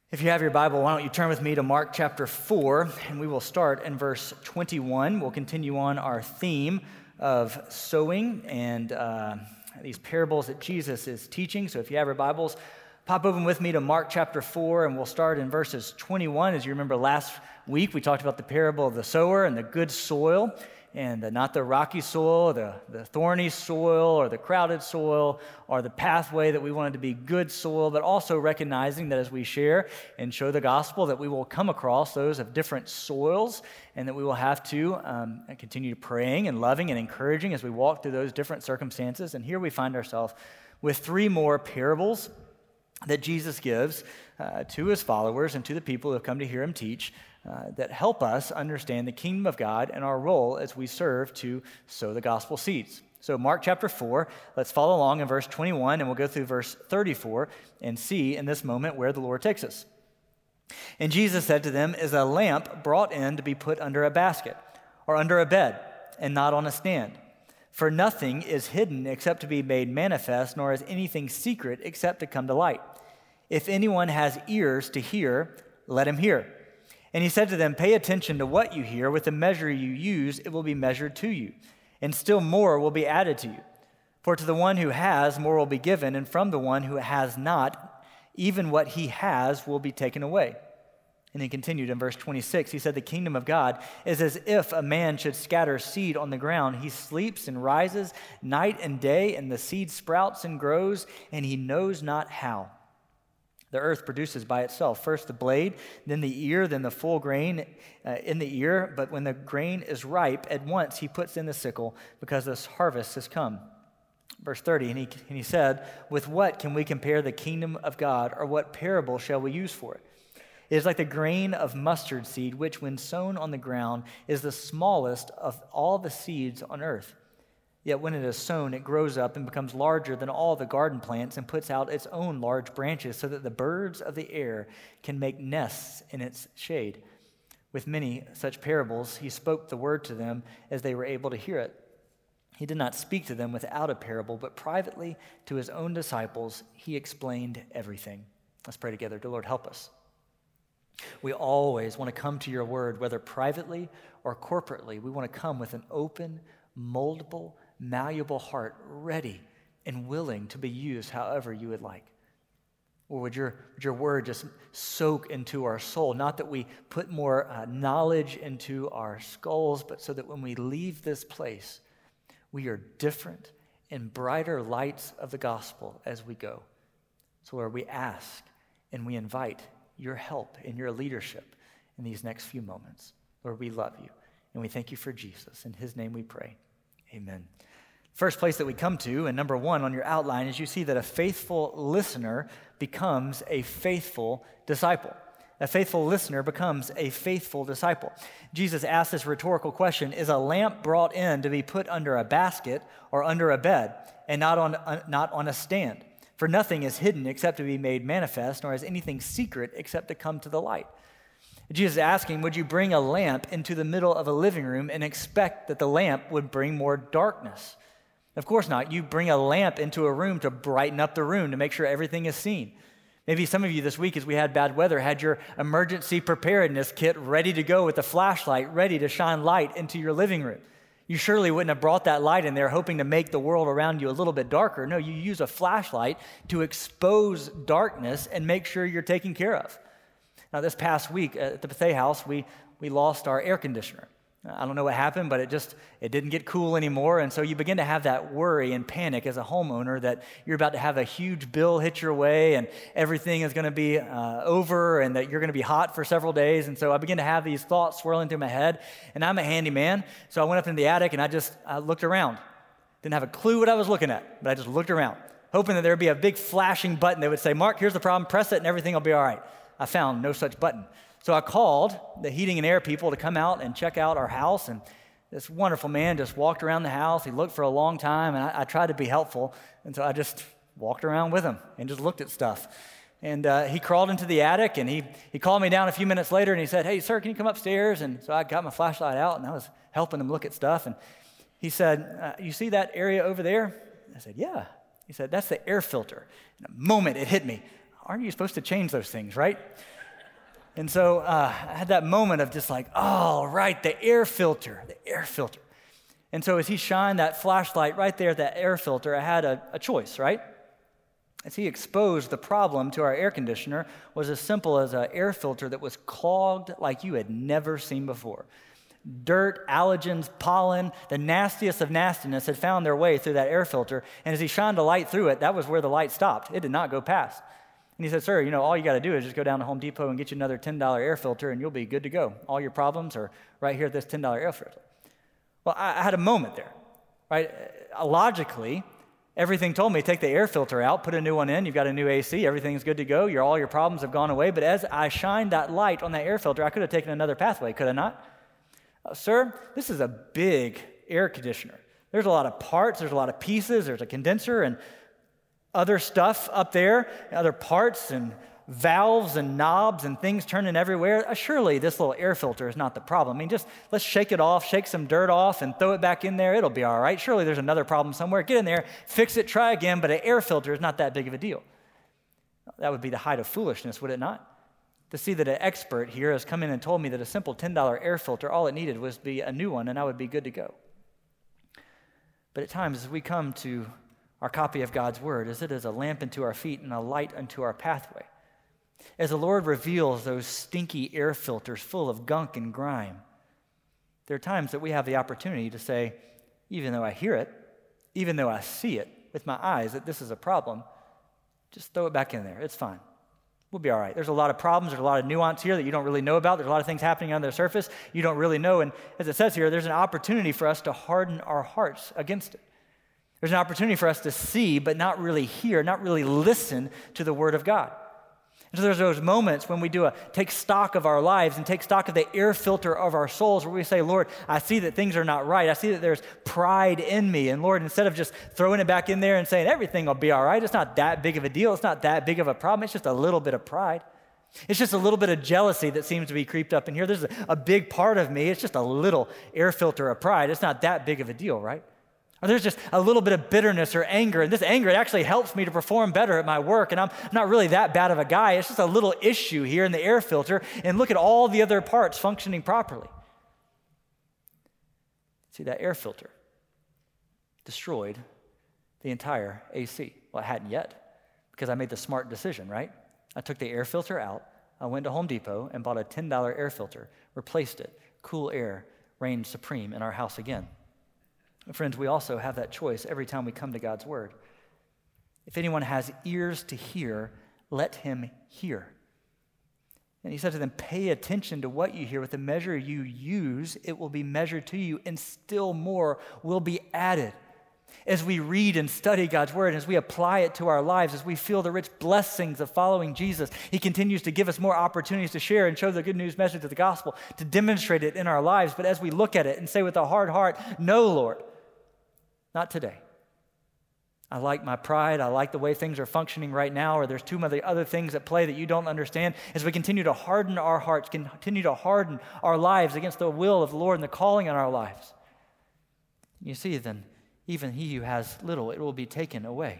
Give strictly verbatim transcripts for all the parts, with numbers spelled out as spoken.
If you have your Bible, why don't you turn with me to Mark chapter four, and we will start in verse twenty-one. We'll continue on our theme of sowing and uh, these parables that Jesus is teaching. So if you have your Bibles, pop open with me to Mark chapter four, and we'll start in verses twenty-one. As you remember, last week we talked about the parable of the sower and the good soil, and uh, not the rocky soil, the, the thorny soil, or the crowded soil, or the pathway that we wanted to be good soil, but also recognizing that as we share and show the gospel, that we will come across those of different soils, and that we will have to um, continue praying and loving and encouraging as we walk through those different circumstances. And here we find ourselves with three more parables that Jesus gives uh, to his followers and to the people who have come to hear him teach uh, that help us understand the kingdom of God and our role as we serve to sow the gospel seeds. So Mark chapter four, let's follow along in verse twenty-one, and we'll go through verse thirty-four and see in this moment where the Lord takes us. And Jesus said to them, "Is a lamp brought in to be put under a basket or under a bed and not on a stand? For nothing is hidden except to be made manifest, nor is anything secret except to come to light. If anyone has ears to hear, let him hear." And he said to them, "Pay attention to what you hear. With the measure you use, it will be measured to you, and still more will be added to you. For to the one who has, more will be given, and from the one who has not, even what he has will be taken away." And he continued in verse twenty-six. He said, "The kingdom of God is as if a man should scatter seed on the ground. He sleeps and rises night and day, and the seed sprouts and grows, and he knows not how. The earth produces by itself first the blade, then the ear, then the full grain uh, in the ear. But when the grain is ripe, at once he puts in the sickle, because this harvest has come." Verse thirty, and he, and he said, "With what can we compare the kingdom of God, or what parable shall we use for it? It is like the grain of mustard seed, which when sown on the ground is the smallest of all the seeds on earth. Yet when it is sown, it grows up and becomes larger than all the garden plants and puts out its own large branches, so that the birds of the air can make nests in its shade." With many such parables, he spoke the word to them as they were able to hear it. He did not speak to them without a parable, but privately to his own disciples, he explained everything. Let's pray together. Dear Lord, help us. We always want to come to your word, whether privately or corporately. We want to come with an open, moldable, malleable heart, ready and willing to be used however you would like. Or would your, would your word just soak into our soul? Not that we put more uh, knowledge into our skulls, but so that when we leave this place, we are different and brighter lights of the gospel as we go. So Lord, we ask and we invite your help and your leadership in these next few moments. Lord, we love you, and we thank you for Jesus. In his name we pray. Amen. First place that we come to, and number one on your outline, is you see that a faithful listener becomes a faithful disciple. A faithful listener becomes a faithful disciple. Jesus asked this rhetorical question: "Is a lamp brought in to be put under a basket or under a bed, and not on, uh, not on a stand? For nothing is hidden except to be made manifest, nor is anything secret except to come to the light." Jesus is asking, would you bring a lamp into the middle of a living room and expect that the lamp would bring more darkness? Of course not. You bring a lamp into a room to brighten up the room, to make sure everything is seen. Maybe some of you this week, as we had bad weather, had your emergency preparedness kit ready to go with a flashlight, ready to shine light into your living room. You surely wouldn't have brought that light in there hoping to make the world around you a little bit darker. No, you use a flashlight to expose darkness and make sure you're taken care of. Now, this past week at the Bethea house, we, we lost our air conditioner. I don't know what happened, but it just, it didn't get cool anymore. And so you begin to have that worry and panic as a homeowner that you're about to have a huge bill hit your way and everything is going to be uh, over and that you're going to be hot for several days. And so I begin to have these thoughts swirling through my head. And I'm a handyman, so I went up in the attic and I just I looked around. Didn't have a clue what I was looking at, but I just looked around, hoping that there would be a big flashing button that would say, "Mark, here's the problem, press it and everything will be all right." I found no such button. So I called the heating and air people to come out and check out our house, and this wonderful man just walked around the house. He looked for a long time, and I, I tried to be helpful, and so I just walked around with him and just looked at stuff. And uh, he crawled into the attic, and he, he called me down a few minutes later, and he said, "Hey, sir, can you come upstairs?" And so I got my flashlight out, and I was helping him look at stuff, and he said, uh, "You see that area over there?" I said, "Yeah." He said, "That's the air filter." In a moment, it hit me. Aren't you supposed to change those things, right? And so uh, I had that moment of just like, oh, right, the air filter, the air filter. And so as he shined that flashlight right there at that air filter, I had a, a choice, right? As he exposed the problem to our air conditioner was as simple as an air filter that was clogged like you had never seen before. Dirt, allergens, pollen, the nastiest of nastiness had found their way through that air filter. And as he shined a light through it, that was where the light stopped. It did not go past. And he said, sir, you know, all you got to do is just go down to Home Depot and get you another ten dollar air filter and you'll be good to go. All your problems are right here at this ten dollar air filter. Well, I, I had a moment there, right? Uh, logically, everything told me, take the air filter out, put a new one in, you've got a new A C, everything's good to go, your, all your problems have gone away. But as I shined that light on that air filter, I could have taken another pathway, could I not? Uh, sir, this is a big air conditioner. There's a lot of parts, there's a lot of pieces, there's a condenser and other stuff up there, other parts and valves and knobs and things turning everywhere. Uh, surely this little air filter is not the problem. I mean, just let's shake it off, shake some dirt off and throw it back in there. It'll be all right. Surely there's another problem somewhere. Get in there, fix it, try again, but an air filter is not that big of a deal. That would be the height of foolishness, would it not? To see that an expert here has come in and told me that a simple ten dollar air filter, all it needed was to be a new one and I would be good to go. But at times as we come to our copy of God's word, as it is a lamp unto our feet and a light unto our pathway, as the Lord reveals those stinky air filters full of gunk and grime, there are times that we have the opportunity to say, even though I hear it, even though I see it with my eyes that this is a problem, just throw it back in there. It's fine. We'll be all right. There's a lot of problems. There's a lot of nuance here that you don't really know about. There's a lot of things happening under the surface you don't really know. And as it says here, there's an opportunity for us to harden our hearts against it. There's an opportunity for us to see, but not really hear, not really listen to the word of God. And so there's those moments when we do a take stock of our lives and take stock of the air filter of our souls where we say, Lord, I see that things are not right. I see that there's pride in me. And Lord, instead of just throwing it back in there and saying everything will be all right, it's not that big of a deal. It's not that big of a problem. It's just a little bit of pride. It's just a little bit of jealousy that seems to be creeped up in here. There's a, a big part of me. It's just a little air filter of pride. It's not that big of a deal, right? Or there's just a little bit of bitterness or anger, and this anger, it actually helps me to perform better at my work, and I'm not really that bad of a guy. It's just a little issue here in the air filter, and look at all the other parts functioning properly. See, that air filter destroyed the entire A C. Well, it hadn't yet, because I made the smart decision, right? I took the air filter out, I went to Home Depot and bought a ten dollar air filter, replaced it. Cool air reigned supreme in our house again. Friends, we also have that choice every time we come to God's word. If anyone has ears to hear, let him hear. And he said to them, pay attention to what you hear. With the measure you use, it will be measured to you, and still more will be added. As we read and study God's word, as we apply it to our lives, as we feel the rich blessings of following Jesus, he continues to give us more opportunities to share and show the good news message of the gospel, to demonstrate it in our lives. But as we look at it and say with a hard heart, no, Lord, not today. I like my pride. I like the way things are functioning right now, or there's too many other things at play that you don't understand. As we continue to harden our hearts, continue to harden our lives against the will of the Lord and the calling on our lives, you see, then even he who has little, it will be taken away.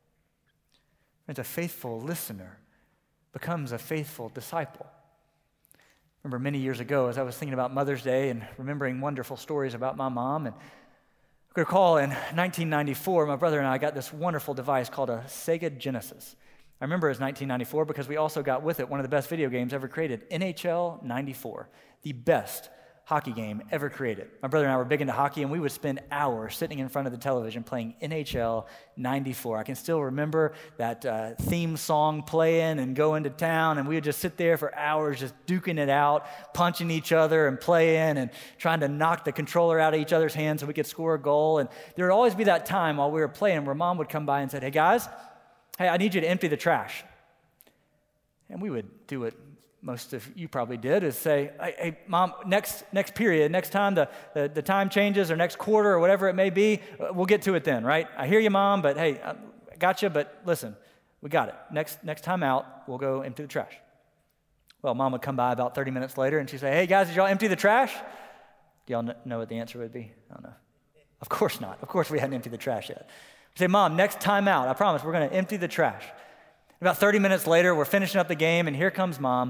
And a faithful listener becomes a faithful disciple. Remember many years ago, as I was thinking about Mother's Day and remembering wonderful stories about my mom, and I recall in nineteen ninety-four, my brother and I got this wonderful device called a Sega Genesis. I remember it was nineteen ninety-four because we also got with it one of the best video games ever created, N H L ninety-four, the best hockey game ever created. My brother and I were big into hockey, and we would spend hours sitting in front of the television playing N H L ninety-four. I can still remember that uh, theme song playing and going to town, and we would just sit there for hours just duking it out, punching each other and playing and trying to knock the controller out of each other's hands so we could score a goal. And there would always be that time while we were playing where Mom would come by and say, hey, guys, hey, I need you to empty the trash. And we would do it. Most of you probably did, is say, hey, hey Mom, next next period, next time the, the, the time changes or next quarter or whatever it may be, we'll get to it then, right? I hear you, Mom, but hey, I got you, but listen, we got it. Next next time out, we'll go empty the trash. Well, Mom would come by about thirty minutes later, and she'd say, hey, guys, did y'all empty the trash? Do y'all know what the answer would be? I don't know. Of course not. Of course we hadn't emptied the trash yet. We'd say, Mom, next time out, I promise, we're going to empty the trash. About thirty minutes later, we're finishing up the game, and here comes Mom,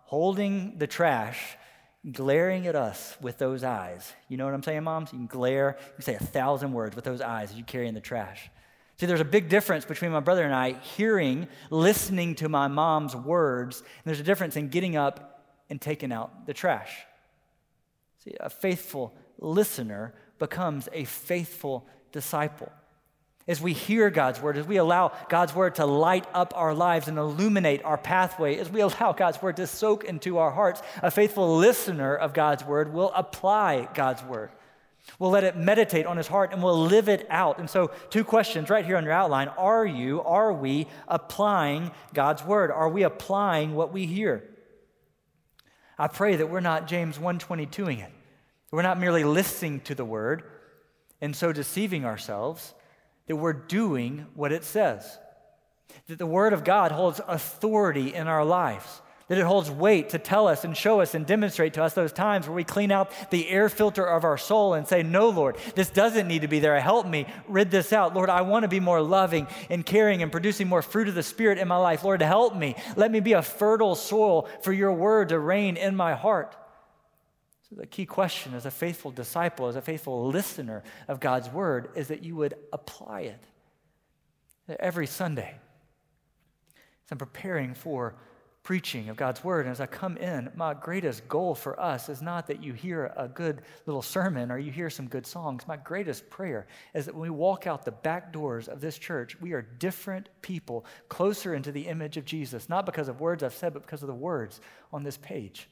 holding the trash, glaring at us with those eyes. You know what I'm saying, moms? You can glare, you can say a thousand words with those eyes as you carry in the trash. See, there's a big difference between my brother and I hearing, listening to my mom's words, and there's a difference in getting up and taking out the trash. See, a faithful listener becomes a faithful disciple. As we hear God's word, as we allow God's word to light up our lives and illuminate our pathway, as we allow God's word to soak into our hearts, a faithful listener of God's word will apply God's word. We'll let it meditate on his heart and we'll live it out. And so two questions right here on your outline. Are you, are we applying God's word? Are we applying what we hear? I pray that we're not James one twenty-two-ing it. We're not merely listening to the word and so deceiving ourselves, that we're doing what it says. That the word of God holds authority in our lives. That it holds weight to tell us and show us and demonstrate to us those times where we clean out the air filter of our soul and say, no, Lord, this doesn't need to be there. Help me rid this out. Lord, I want to be more loving and caring and producing more fruit of the Spirit in my life. Lord, help me. Let me be a fertile soil for your word to reign in my heart. So the key question as a faithful disciple, as a faithful listener of God's word, is that you would apply it every Sunday. As I'm preparing for preaching of God's word, and as I come in, my greatest goal for us is not that you hear a good little sermon or you hear some good songs. My greatest prayer is that when we walk out the back doors of this church, we are different people, closer into the image of Jesus, not because of words I've said, but because of the words on this page.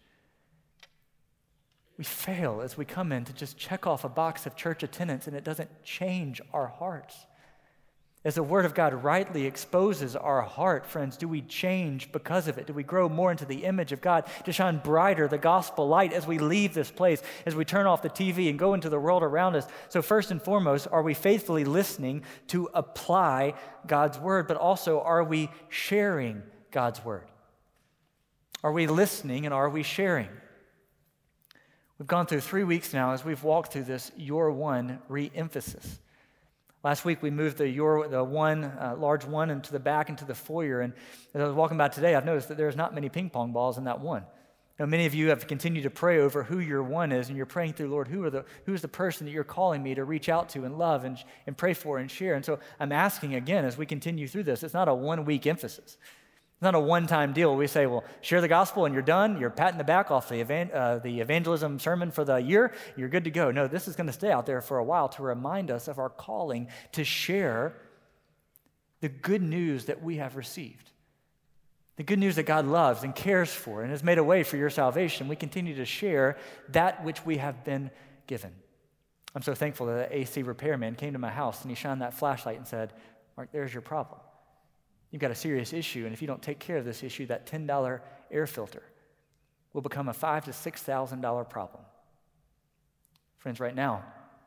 We fail as we come in to just check off a box of church attendance, and it doesn't change our hearts. As the word of God rightly exposes our heart, friends, do we change because of it? Do we grow more into the image of God, to shine brighter the gospel light as we leave this place, as we turn off the T V and go into the world around us? So first and foremost, are we faithfully listening to apply God's word, but also are we sharing God's word? Are we listening and are we sharing? We've gone through three weeks now as we've walked through this Your One re-emphasis. Last week we moved the your the one uh, large one into the back into the foyer, and as I was walking by today, I've noticed that there's not many ping pong balls in that one. Now, many of you have continued to pray over who your one is, and you're praying through, Lord, who are the who's the person that you're calling me to reach out to and love and and pray for and share. And so I'm asking again as we continue through this. It's not a one week emphasis. It's not a one-time deal. We say, well, share the gospel and you're done. You're patting the back off the, evan- uh, the evangelism sermon for the year. You're good to go. No, this is going to stay out there for a while to remind us of our calling to share the good news that we have received. The good news that God loves and cares for and has made a way for your salvation. We continue to share that which we have been given. I'm so thankful that the A C repairman came to my house and he shined that flashlight and said, Mark, there's your problem. You've got a serious issue, and if you don't take care of this issue, that ten dollars air filter will become a five thousand to six thousand dollars problem. Friends, right now,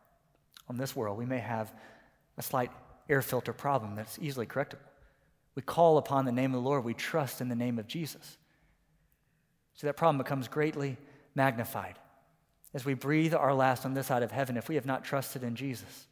on this world, we may have a slight air filter problem that's easily correctable. We call upon the name of the Lord. We trust in the name of Jesus. So that problem becomes greatly magnified. As we breathe our last on this side of heaven, if we have not trusted in Jesus,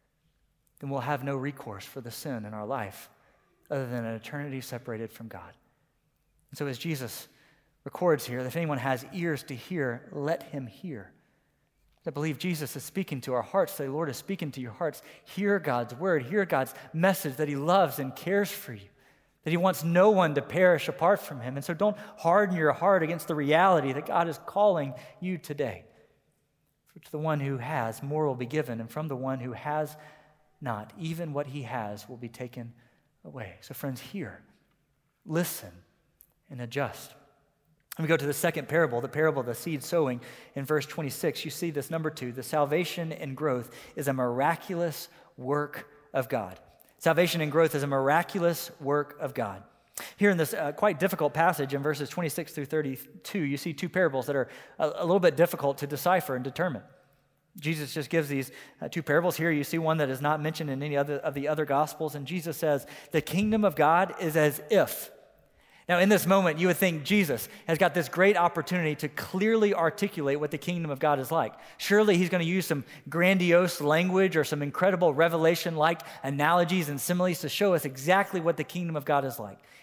then we'll have no recourse for the sin in our life other than an eternity separated from God. And so as Jesus records here, if anyone has ears to hear, let him hear. I believe Jesus is speaking to our hearts. The Lord is speaking to your hearts. Hear God's word. Hear God's message that he loves and cares for you, that he wants no one to perish apart from him. And so don't harden your heart against the reality that God is calling you today. For to the one who has, more will be given, and from the one who has not, even what he has will be taken away. So friends, hear, listen, and adjust. And we go to the second parable, the parable of the seed sowing. In verse twenty-six, you see this number two, the salvation and growth is a miraculous work of God. Salvation and growth is a miraculous work of God. Here in this uh, quite difficult passage in verses twenty-six through thirty-two, you see two parables that are a, a little bit difficult to decipher and determine. Jesus just gives these uh, two parables. Here you see one that is not mentioned in any other of the other Gospels, and Jesus says, the kingdom of God is as if. Now, in this moment, you would think Jesus has got this great opportunity to clearly articulate what the kingdom of God is like. Surely he's going to use some grandiose language or some incredible revelation-like analogies and similes to show us exactly what the kingdom of God is like.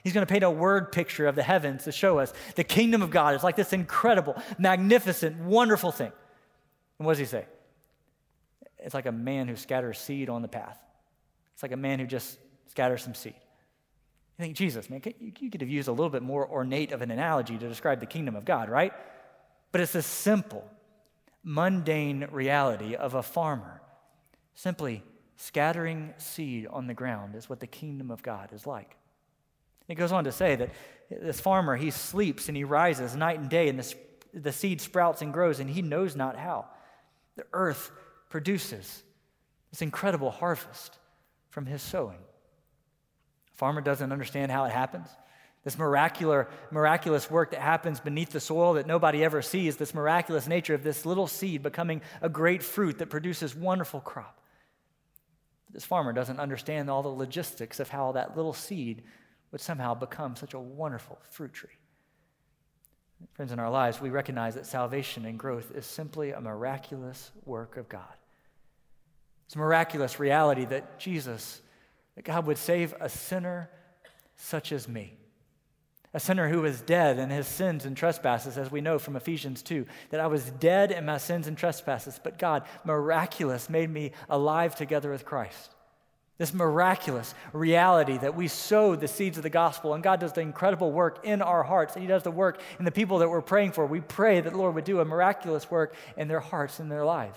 He's going to paint a word picture of the heavens to show us the kingdom of God is like this incredible, magnificent, wonderful thing. And what does he say? It's like a man who scatters seed on the path. It's like a man who just scatters some seed. You think, Jesus, man, you could have used a little bit more ornate of an analogy to describe the kingdom of God, right? But it's this simple, mundane reality of a farmer simply scattering seed on the ground is what the kingdom of God is like. It goes on to say that this farmer, he sleeps and he rises night and day, and the, the seed sprouts and grows, and he knows not how. The earth produces this incredible harvest from his sowing. The farmer doesn't understand how it happens. This miraculous, miraculous work that happens beneath the soil that nobody ever sees, this miraculous nature of this little seed becoming a great fruit that produces wonderful crop. This farmer doesn't understand all the logistics of how that little seed would somehow become such a wonderful fruit tree. Friends, in our lives, we recognize that salvation and growth is simply a miraculous work of God. It's a miraculous reality that Jesus, that God would save a sinner such as me, a sinner who was dead in his sins and trespasses, as we know from Ephesians two, that I was dead in my sins and trespasses, but God, miraculous, made me alive together with Christ. This miraculous reality that we sow the seeds of the gospel, and God does the incredible work in our hearts, and he does the work in the people that we're praying for. We pray that the Lord would do a miraculous work in their hearts and their lives.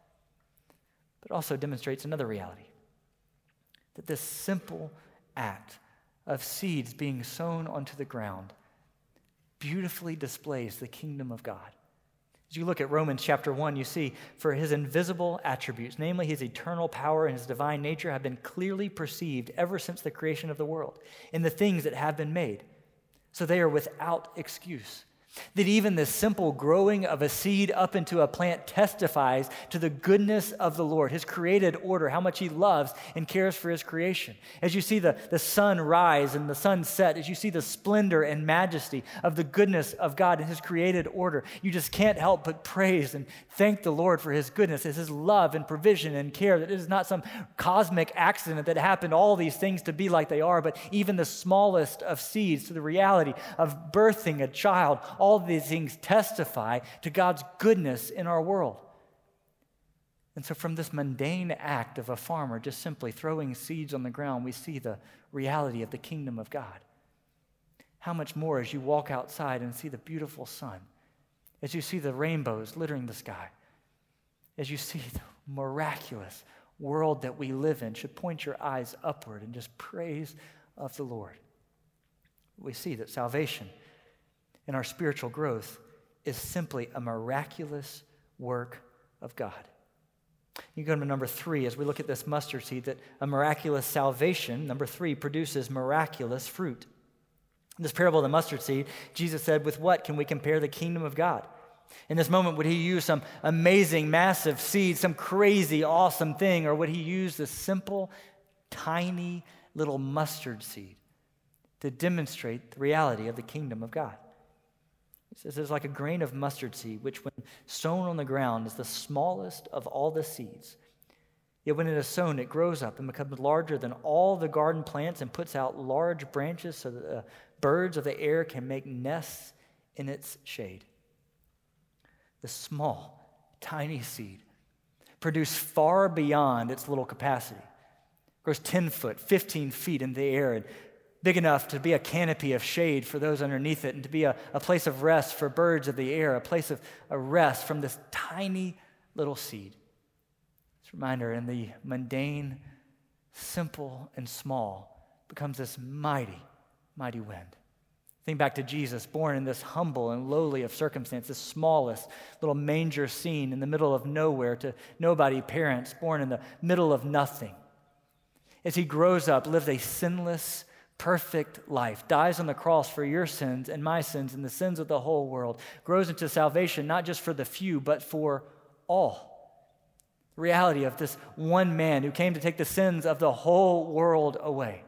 But it also demonstrates another reality, that this simple act of seeds being sown onto the ground beautifully displays the kingdom of God. As you look at Romans chapter one, you see, for his invisible attributes, namely his eternal power and his divine nature, have been clearly perceived ever since the creation of the world in the things that have been made. So they are without excuse. That even the simple growing of a seed up into a plant testifies to the goodness of the Lord, his created order, how much he loves and cares for his creation. As you see the, the sun rise and the sun set, as you see the splendor and majesty of the goodness of God and his created order, you just can't help but praise and thank the Lord for his goodness, his love and provision and care, that it is not some cosmic accident that happened all these things to be like they are, but even the smallest of seeds to the reality of birthing a child. All of these things testify to God's goodness in our world. And so from this mundane act of a farmer just simply throwing seeds on the ground, we see the reality of the kingdom of God. How much more as you walk outside and see the beautiful sun, as you see the rainbows littering the sky, as you see the miraculous world that we live in, should point your eyes upward and just praise of the Lord. We see that salvation and our spiritual growth is simply a miraculous work of God. You go to number three as we look at this mustard seed, that a miraculous salvation, number three, produces miraculous fruit. In this parable of the mustard seed, Jesus said, with what can we compare the kingdom of God? In this moment, would he use some amazing, massive seed, some crazy, awesome thing, or would he use this simple, tiny little mustard seed to demonstrate the reality of the kingdom of God? He says it's like a grain of mustard seed, which when sown on the ground is the smallest of all the seeds. Yet when it is sown, it grows up and becomes larger than all the garden plants and puts out large branches so that the birds of the air can make nests in its shade. The small, tiny seed produced far beyond its little capacity. It grows ten foot, fifteen feet in the air, and big enough to be a canopy of shade for those underneath it and to be a, a place of rest for birds of the air, a place of a rest from this tiny little seed. This reminder, in the mundane, simple, and small becomes this mighty, mighty wind. Think back to Jesus, born in this humble and lowly of circumstance, the smallest little manger scene in the middle of nowhere to nobody, parents, born in the middle of nothing. As he grows up, lives a sinless, perfect life, dies on the cross for your sins and my sins and the sins of the whole world, grows into salvation not just for the few, but for all. The reality of this one man who came to take the sins of the whole world away.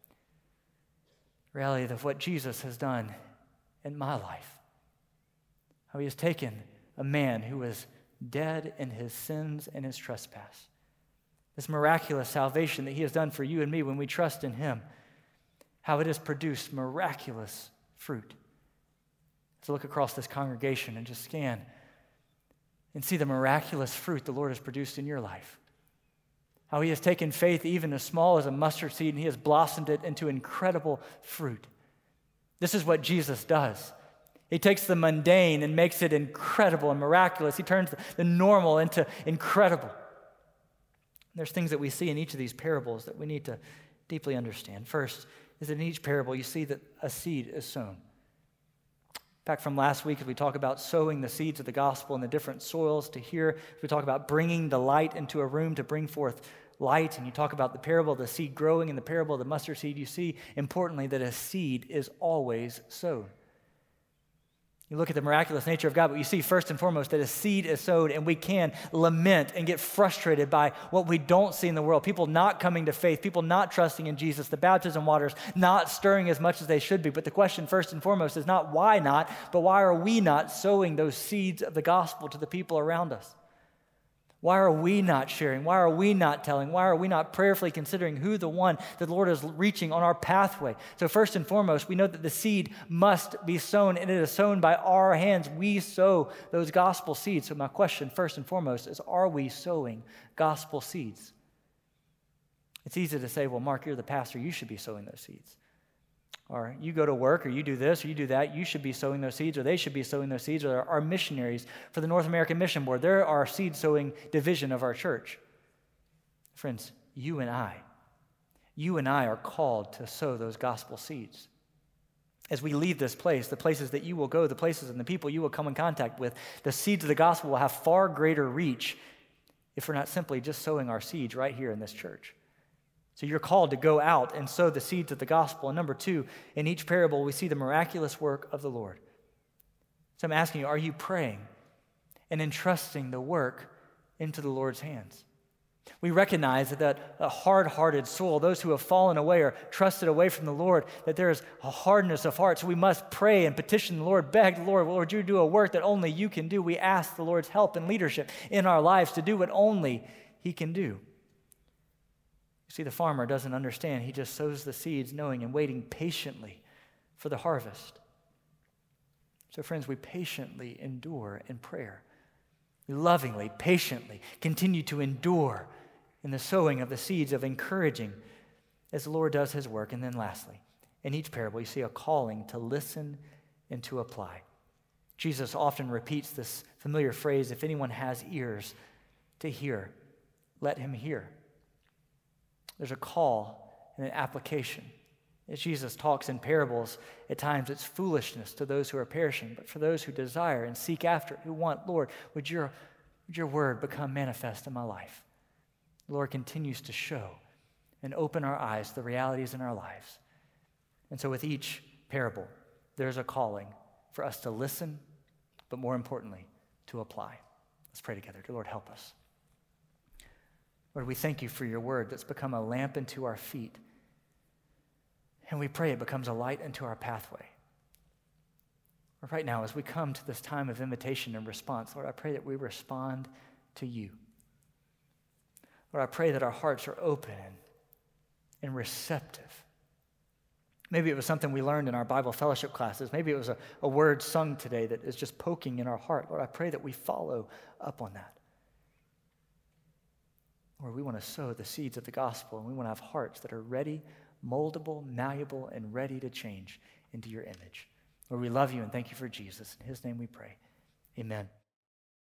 The reality of what Jesus has done in my life. How he has taken a man who was dead in his sins and his trespass. This miraculous salvation that he has done for you and me when we trust in him. how it has produced miraculous fruit. So look across this congregation and just scan and see the miraculous fruit the Lord has produced in your life. How he has taken faith even as small as a mustard seed and he has blossomed it into incredible fruit. This is what Jesus does. He takes the mundane and makes it incredible and miraculous. He turns the normal into incredible. There's things that we see in each of these parables that we need to deeply understand. First is that in each parable you see that a seed is sown. Back from last week, as we talk about sowing the seeds of the gospel in the different soils, to here, we talk about bringing the light into a room to bring forth light, and you talk about the parable of the seed growing and the parable of the mustard seed, you see, importantly, that a seed is always sown. You look at the miraculous nature of God, but you see first and foremost that a seed is sowed, and we can lament and get frustrated by what we don't see in the world. People not coming to faith, people not trusting in Jesus, the baptism waters not stirring as much as they should be. But the question first and foremost is not why not, but why are we not sowing those seeds of the gospel to the people around us? Why are we not sharing? Why are we not telling? Why are we not prayerfully considering who the one that the Lord is reaching on our pathway? So first and foremost, we know that the seed must be sown, and it is sown by our hands. We sow those gospel seeds. So my question first and foremost is, are we sowing gospel seeds? It's easy to say, well, Mark, you're the pastor. You should be sowing those seeds. Or you go to work, or you do this, or you do that. You should be sowing those seeds, or they should be sowing those seeds, or our missionaries for the North American Mission Board. They're our seed-sowing division of our church. Friends, you and I, you and I are called to sow those gospel seeds. As we leave this place, the places that you will go, the places and the people you will come in contact with, the seeds of the gospel will have far greater reach if we're not simply just sowing our seeds right here in this church. So you're called to go out and sow the seeds of the gospel. And number two, in each parable, we see the miraculous work of the Lord. So I'm asking you, are you praying and entrusting the work into the Lord's hands? We recognize that, that a hard-hearted soul, those who have fallen away or trusted away from the Lord, that there is a hardness of heart. So we must pray and petition the Lord, beg the Lord, Lord, you do a work that only you can do. We ask the Lord's help and leadership in our lives to do what only he can do. See, the farmer doesn't understand. He just sows the seeds knowing and waiting patiently for the harvest. So friends, we patiently endure in prayer. We lovingly, patiently continue to endure in the sowing of the seeds of encouraging as the Lord does his work. And then lastly, in each parable, you see a calling to listen and to apply. Jesus often repeats this familiar phrase, if anyone has ears to hear, let him hear. There's a call and an application. As Jesus talks in parables, at times it's foolishness to those who are perishing, but for those who desire and seek after it, who want, Lord, would your, would your word become manifest in my life? The Lord continues to show and open our eyes to the realities in our lives. And so with each parable, there's a calling for us to listen, but more importantly, to apply. Let's pray together. Dear Lord, help us. Lord, we thank you for your word that's become a lamp unto our feet. And we pray it becomes a light unto our pathway. Lord, right now, as we come to this time of invitation and response, Lord, I pray that we respond to you. Lord, I pray that our hearts are open and receptive. Maybe it was something we learned in our Bible fellowship classes. Maybe it was a, a word sung today that is just poking in our heart. Lord, I pray that we follow up on that. Lord, we want to sow the seeds of the gospel, and we want to have hearts that are ready, moldable, malleable, and ready to change into your image. Lord, we love you and thank you for Jesus. In his name we pray. Amen.